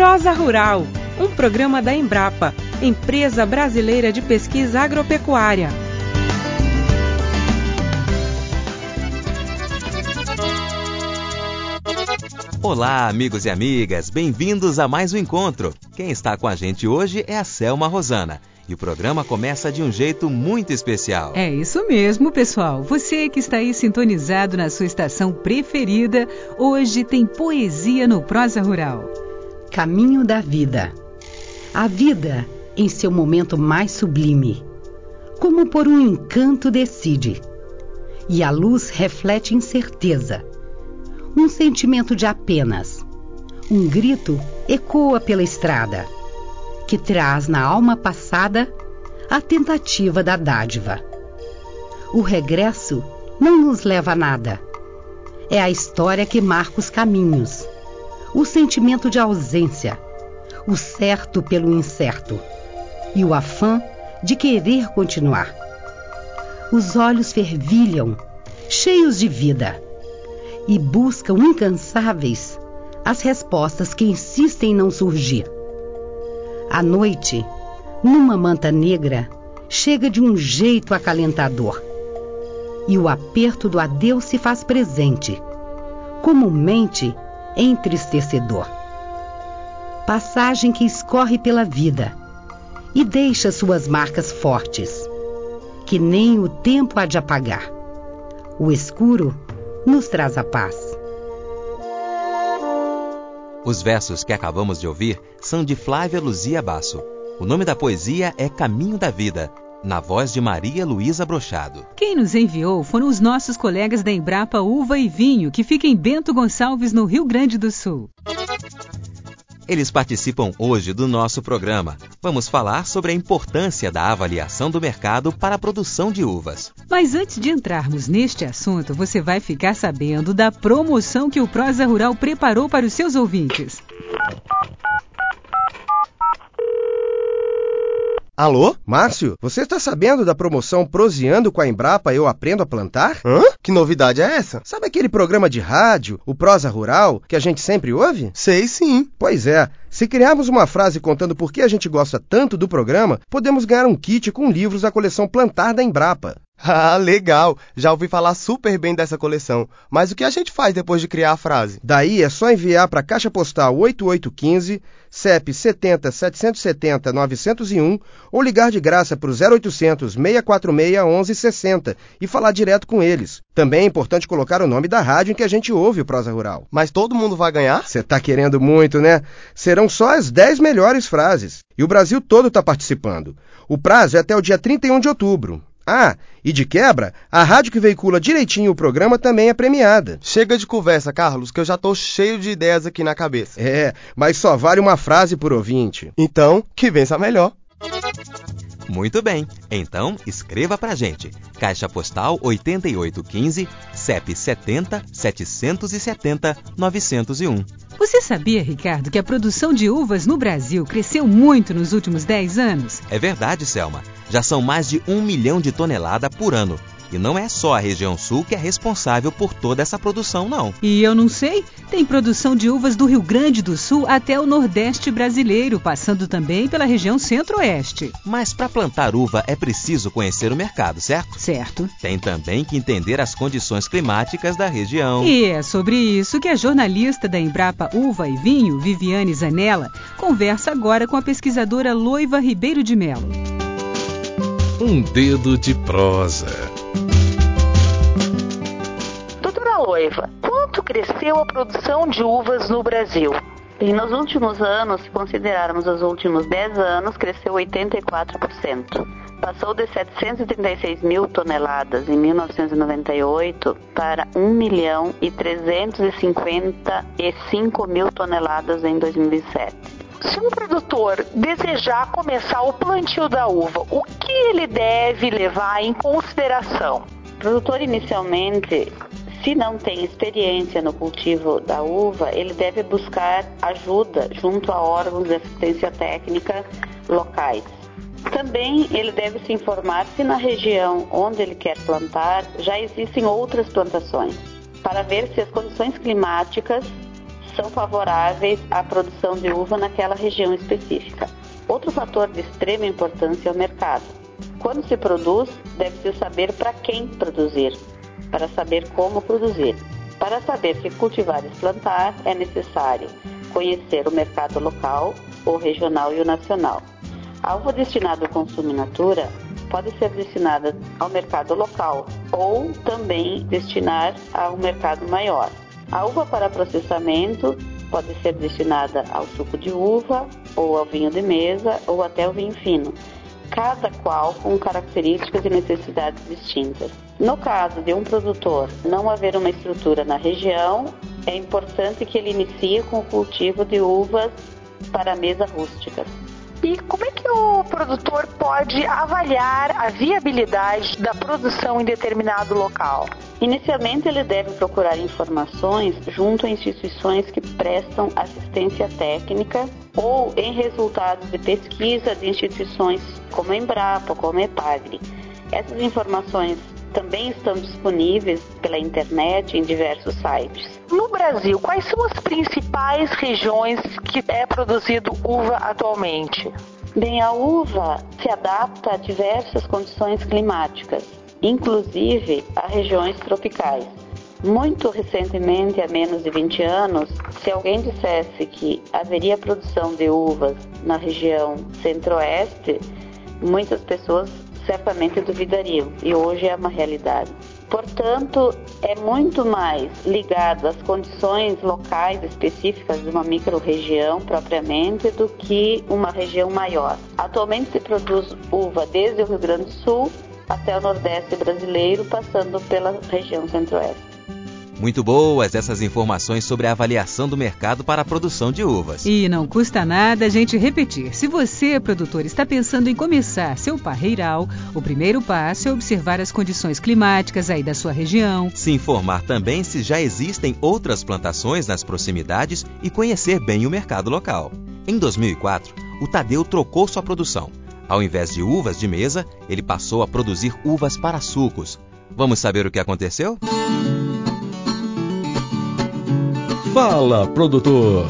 Prosa Rural, um programa da Embrapa, Empresa Brasileira de Pesquisa Agropecuária. Olá, amigos e amigas, bem-vindos a mais um encontro. Quem está com a gente hoje é a Selma Rosana. E o programa começa de um jeito muito especial. É isso mesmo, pessoal. Você que está aí sintonizado na sua estação preferida, hoje tem poesia no Prosa Rural. Caminho da vida. A vida em seu momento mais sublime, como por um encanto decide, e a luz reflete incerteza. Um sentimento de apenas. Um grito ecoa pela estrada, que traz na alma passada a tentativa da dádiva. O regresso não nos leva a nada. É a história que marca os caminhos. O sentimento de ausência, o certo pelo incerto e o afã de querer continuar. Os olhos fervilham, cheios de vida, e buscam incansáveis as respostas que insistem em não surgir. A noite, numa manta negra, chega de um jeito acalentador, e o aperto do adeus se faz presente, comumente entristecedor. Passagem que escorre pela vida e deixa suas marcas fortes, que nem o tempo há de apagar. O escuro nos traz a paz. Os versos que acabamos de ouvir são de Flávia Luzia Basso. O nome da poesia é Caminho da Vida, na voz de Maria Luísa Brochado. Quem nos enviou foram os nossos colegas da Embrapa Uva e Vinho, que fica em Bento Gonçalves, no Rio Grande do Sul. Eles participam hoje do nosso programa. Vamos falar sobre a importância da avaliação do mercado para a produção de uvas. Mas antes de entrarmos neste assunto, você vai ficar sabendo da promoção que o Prosa Rural preparou para os seus ouvintes. Alô, Márcio? Você está sabendo da promoção Proseando com a Embrapa Eu Aprendo a Plantar? Hã? Que novidade é essa? Sabe aquele programa de rádio, o Prosa Rural, que a gente sempre ouve? Sei sim. Pois é. Se criarmos uma frase contando por que a gente gosta tanto do programa, podemos ganhar um kit com livros da coleção Plantar da Embrapa. Ah, legal! Já ouvi falar super bem dessa coleção. Mas o que a gente faz depois de criar a frase? Daí é só enviar para a Caixa Postal 8815, CEP 70 770 901 ou ligar de graça para o 0800 646 1160 e falar direto com eles. Também é importante colocar o nome da rádio em que a gente ouve o Prosa Rural. Mas todo mundo vai ganhar? Você tá querendo muito, né? Serão só as 10 melhores frases. E o Brasil todo está participando. O prazo é até o dia 31 de outubro. Ah, e de quebra, a rádio que veicula direitinho o programa também é premiada. Chega de conversa, Carlos, que eu já tô cheio de ideias aqui na cabeça. É, mas só vale uma frase por ouvinte. Então, que vença a melhor. Muito bem, então escreva pra gente. Caixa Postal 8815, CEP 70 770 901. Você sabia, Ricardo, que a produção de uvas no Brasil cresceu muito nos últimos 10 anos? É verdade, Selma. Já são mais de 1 milhão de toneladas por ano. E não é só a região sul que é responsável por toda essa produção, não. E eu não sei, tem produção de uvas do Rio Grande do Sul até o Nordeste brasileiro, passando também pela região Centro-Oeste. Mas para plantar uva é preciso conhecer o mercado, certo? Certo. Tem também que entender as condições climáticas da região. E é sobre isso que a jornalista da Embrapa Uva e Vinho, Viviane Zanella, conversa agora com a pesquisadora Loiva Ribeiro de Melo. Um dedo de prosa. Doutora Loiva, quanto cresceu a produção de uvas no Brasil? E nos últimos anos, se considerarmos os últimos 10 anos, cresceu 84%. Passou de 736 mil toneladas em 1998 para 1.355.000 toneladas em 2007. Se um produtor desejar começar o plantio da uva, o que ele deve levar em consideração? O produtor inicialmente, se não tem experiência no cultivo da uva, ele deve buscar ajuda junto a órgãos de assistência técnica locais. Também ele deve se informar se na região onde ele quer plantar já existem outras plantações, para ver se as condições climáticas são favoráveis à produção de uva naquela região específica. Outro fator de extrema importância é o mercado. Quando se produz, deve-se saber para quem produzir, para saber como produzir. Para saber que cultivares plantar, é necessário conhecer o mercado local, o regional e o nacional. A uva destinada ao consumo in natura pode ser destinada ao mercado local ou também destinar a um mercado maior. A uva para processamento pode ser destinada ao suco de uva, ou ao vinho de mesa, ou até ao vinho fino, cada qual com características e necessidades distintas. No caso de um produtor não haver uma estrutura na região, é importante que ele inicie com o cultivo de uvas para mesa rústicas. E como é que o produtor pode avaliar a viabilidade da produção em determinado local? Inicialmente, ele deve procurar informações junto a instituições que prestam assistência técnica ou em resultados de pesquisa de instituições como a Embrapa, como a Epagri. Essas informações também estão disponíveis pela internet em diversos sites. No Brasil, quais são as principais regiões que é produzido uva atualmente? Bem, a uva se adapta a diversas condições climáticas, inclusive a regiões tropicais. Muito recentemente, há menos de 20 anos, se alguém dissesse que haveria produção de uvas na região centro-oeste, muitas pessoas certamente duvidariam, e hoje é uma realidade. Portanto, é muito mais ligado às condições locais específicas de uma micro-região propriamente do que uma região maior. Atualmente se produz uva desde o Rio Grande do Sul até o Nordeste brasileiro, passando pela região Centro-Oeste. Muito boas essas informações sobre a avaliação do mercado para a produção de uvas. E não custa nada a gente repetir. Se você, produtor, está pensando em começar seu parreiral, o primeiro passo é observar as condições climáticas aí da sua região. Se informar também se já existem outras plantações nas proximidades e conhecer bem o mercado local. Em 2004, o Tadeu trocou sua produção. Ao invés de uvas de mesa, ele passou a produzir uvas para sucos. Vamos saber o que aconteceu? Fala, produtor!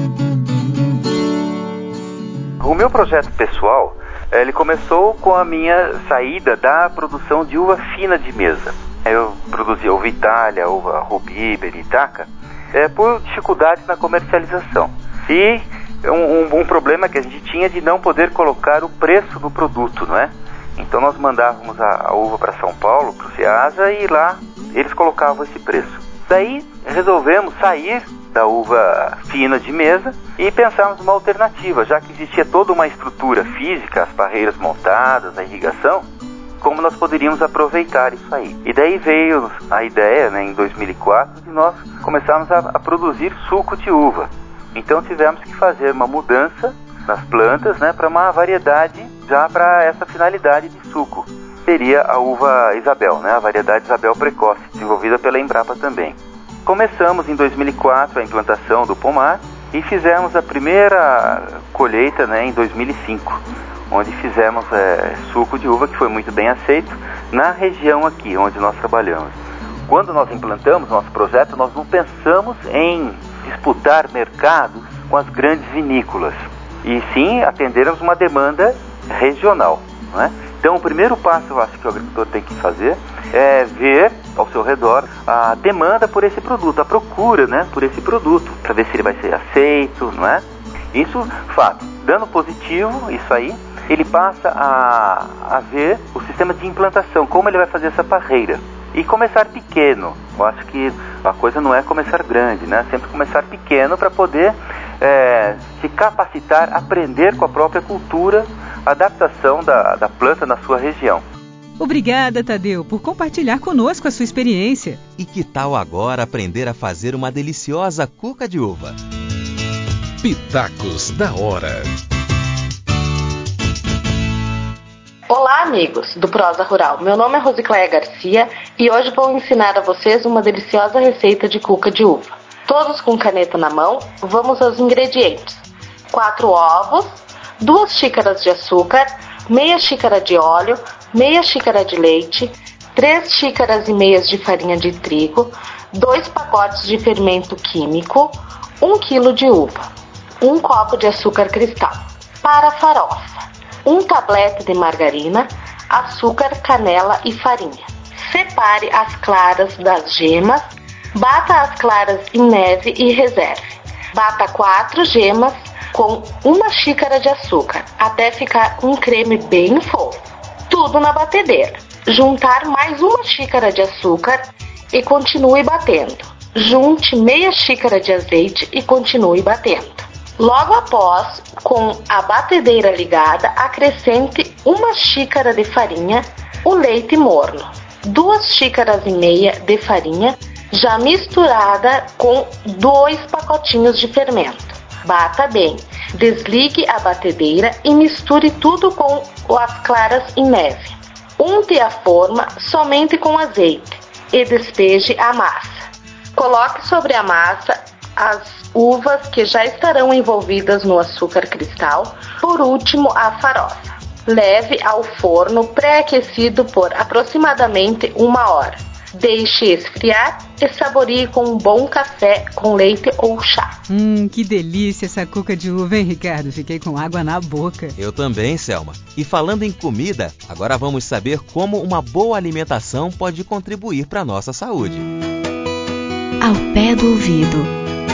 O meu projeto pessoal, ele começou com a minha saída da produção de uva fina de mesa. Eu produzia uva Itália, uva Rubi, Beritaca, por dificuldades na comercialização. E um problema que a gente tinha de não poder colocar o preço do produto, não é? Então nós mandávamos a uva para São Paulo, para o Ceasa, e lá eles colocavam esse preço. Daí resolvemos sair da uva fina de mesa e pensarmos uma alternativa, já que existia toda uma estrutura física, as parreiras montadas, a irrigação, como nós poderíamos aproveitar isso aí. E daí veio a ideia, em 2004, de nós começarmos a produzir suco de uva. Então tivemos que fazer uma mudança nas plantas, para uma variedade já para essa finalidade de suco. Seria a uva Isabel, a variedade Isabel precoce, desenvolvida pela Embrapa também. Começamos em 2004 a implantação do pomar e fizemos a primeira colheita em 2005, onde fizemos suco de uva, que foi muito bem aceito na região aqui onde nós trabalhamos. Quando nós implantamos nosso projeto, nós não pensamos em disputar mercados com as grandes vinícolas, e sim atendermos uma demanda regional, não é? Então, o primeiro passo, eu acho que o agricultor tem que fazer é ver ao seu redor a demanda por esse produto, a procura, por esse produto, para ver se ele vai ser aceito, não é? Isso, fato. Dando positivo, isso aí, ele passa a ver o sistema de implantação, como ele vai fazer essa parreira. E começar pequeno. Eu acho que a coisa não é começar grande, Sempre começar pequeno para poder se capacitar, aprender com a própria cultura, adaptação da planta na sua região. Obrigada, Tadeu, por compartilhar conosco a sua experiência. E que tal agora aprender a fazer uma deliciosa cuca de uva? Pitacos da hora. Olá, amigos do Prosa Rural. Meu nome é Rosicléia Garcia e hoje vou ensinar a vocês uma deliciosa receita de cuca de uva. Todos com caneta na mão, vamos aos ingredientes. 4 ovos, 2 xícaras de açúcar, meia xícara de óleo, meia xícara de leite, 3 xícaras e meias de farinha de trigo, 2 pacotes de fermento químico, 1 kg de uva, 1 copo de açúcar cristal. Para a farofa, 1 tablete de margarina, açúcar, canela e farinha. Separe as claras das gemas, bata as claras em neve e reserve. Bata 4 gemas com 1 xícara de açúcar, até ficar um creme bem fofo. Tudo na batedeira. Juntar mais 1 xícara de açúcar e continue batendo. Junte meia xícara de azeite e continue batendo. Logo após, com a batedeira ligada, acrescente 1 xícara de farinha, o leite morno, 2 xícaras e meia de farinha, já misturada com 2 pacotinhos de fermento. Bata bem, desligue a batedeira e misture tudo com as claras em neve. Unte a forma somente com azeite e despeje a massa. Coloque sobre a massa as uvas que já estarão envolvidas no açúcar cristal. Por último, a farofa. Leve ao forno pré-aquecido por aproximadamente 1 hora. Deixe esfriar e saboreie com um bom café com leite ou chá. Que delícia essa cuca de uva, hein, Ricardo? Fiquei com água na boca. Eu também, Selma. E falando em comida, agora vamos saber como uma boa alimentação pode contribuir para a nossa saúde. Ao pé do ouvido.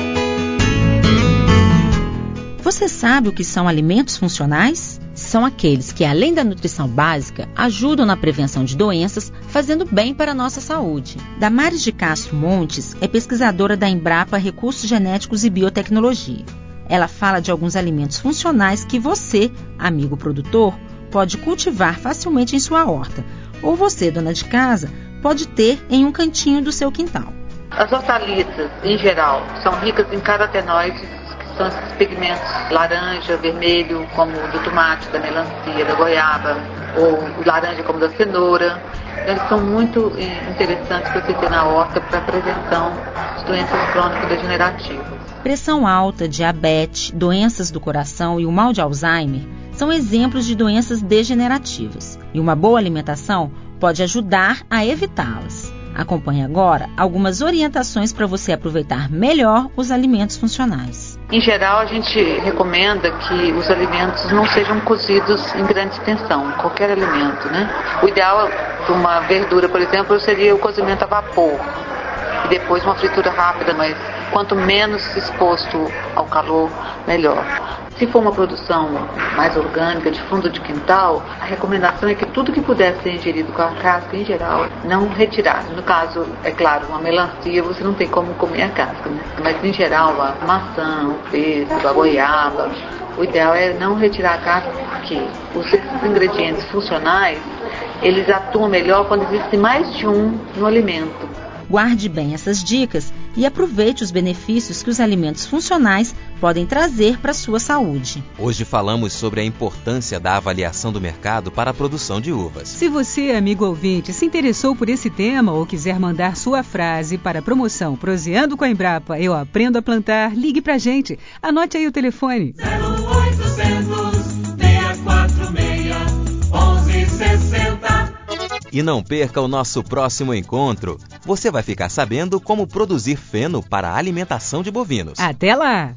Você sabe o que são alimentos funcionais? São aqueles que, além da nutrição básica, ajudam na prevenção de doenças, fazendo bem para a nossa saúde. Damares de Castro Montes é pesquisadora da Embrapa Recursos Genéticos e Biotecnologia. Ela fala de alguns alimentos funcionais que você, amigo produtor, pode cultivar facilmente em sua horta, ou você, dona de casa, pode ter em um cantinho do seu quintal. As hortaliças, em geral, são ricas em carotenoides, são esses pigmentos laranja, vermelho, como o do tomate, da melancia, da goiaba, ou laranja como da cenoura. Eles são muito interessantes para você ter na horta para a prevenção de doenças crônico-degenerativas. Pressão alta, diabetes, doenças do coração e o mal de Alzheimer são exemplos de doenças degenerativas. E uma boa alimentação pode ajudar a evitá-las. Acompanhe agora algumas orientações para você aproveitar melhor os alimentos funcionais. Em geral, a gente recomenda que os alimentos não sejam cozidos em grande extensão, qualquer alimento, né? O ideal para uma verdura, por exemplo, seria o cozimento a vapor e depois uma fritura rápida, mas quanto menos exposto ao calor, melhor. Se for uma produção mais orgânica, de fundo de quintal, a recomendação é que tudo que puder ser ingerido com a casca, em geral, não retirar. No caso, é claro, uma melancia, você não tem como comer a casca, né? Mas, em geral, a maçã, o pêssego, a goiaba, o ideal é não retirar a casca, porque esses ingredientes funcionais, eles atuam melhor quando existe mais de um no alimento. Guarde bem essas dicas e aproveite os benefícios que os alimentos funcionais podem trazer para a sua saúde. Hoje falamos sobre a importância da avaliação do mercado para a produção de uvas. Se você, amigo ouvinte, se interessou por esse tema ou quiser mandar sua frase para a promoção Proseando com a Embrapa, eu aprendo a plantar, ligue pra gente. Anote aí o telefone. 0800 646 1160. E não perca o nosso próximo encontro. Você vai ficar sabendo como produzir feno para a alimentação de bovinos. Até lá!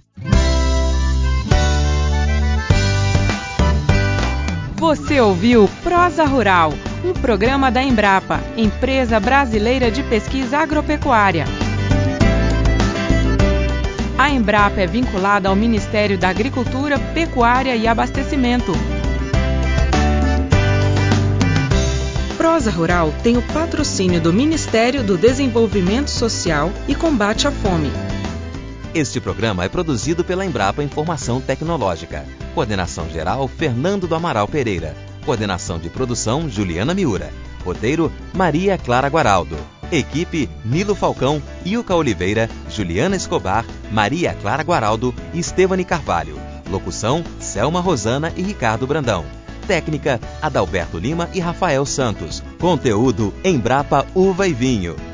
Você ouviu Prosa Rural, um programa da Embrapa, Empresa Brasileira de Pesquisa Agropecuária. A Embrapa é vinculada ao Ministério da Agricultura, Pecuária e Abastecimento. Prosa Rural tem o patrocínio do Ministério do Desenvolvimento Social e Combate à Fome. Este programa é produzido pela Embrapa Informação Tecnológica. Coordenação geral, Fernando do Amaral Pereira. Coordenação de produção, Juliana Miura. Roteiro, Maria Clara Guaraldo. Equipe, Nilo Falcão, Ilka Oliveira, Juliana Escobar, Maria Clara Guaraldo e Estevane Carvalho. Locução, Selma Rosana e Ricardo Brandão. Técnica, Adalberto Lima e Rafael Santos. Conteúdo, Embrapa Uva e Vinho.